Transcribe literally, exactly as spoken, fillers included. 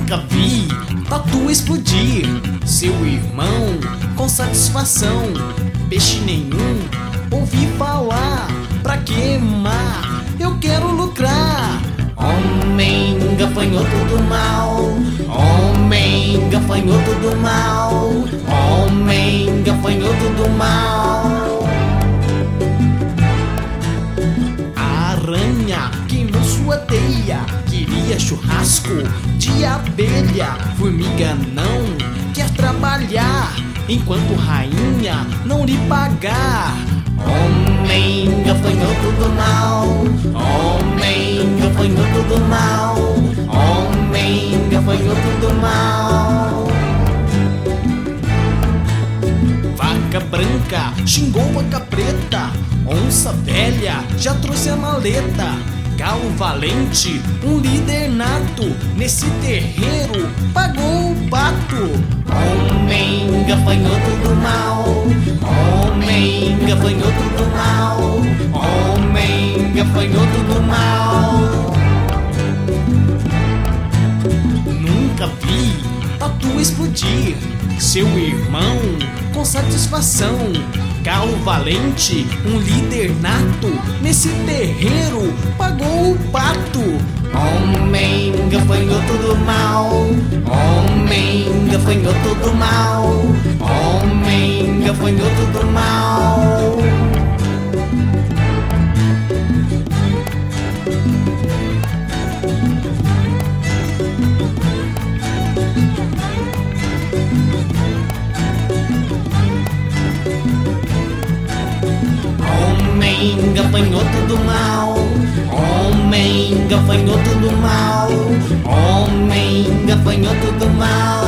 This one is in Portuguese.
Nunca vi tatu explodir seu irmão com satisfação. Peixe nenhum ouvi falar pra queimar. Eu quero lucrar. Homem gafanhoto do mal, homem gafanhoto do mal, homem gafanhoto do mal. A aranha queimou sua teia, queria churrasco de abelha. Formiga não quer trabalhar, enquanto rainha não lhe pagar. Homem gafanhoto do mal, homem gafanhoto do mal, homem gafanhoto do mal. Vaca branca xingou vaca preta, onça velha já trouxe a maleta. Galo valente, um líder nato, nesse terreiro pagou o pato. Homem gafanhoto do mal, homem gafanhoto do mal, homem gafanhoto do mal. Nunca vi tatu explodir seu irmão com satisfação. Galo valente, um líder nato, nesse terreiro pagou o pato. Homem gafanhoto do mal, homem gafanhoto do mal, homem gafanhoto do mal. Homem gafanhoto do mal, homem gafanhoto do mal, homem gafanhoto do mal.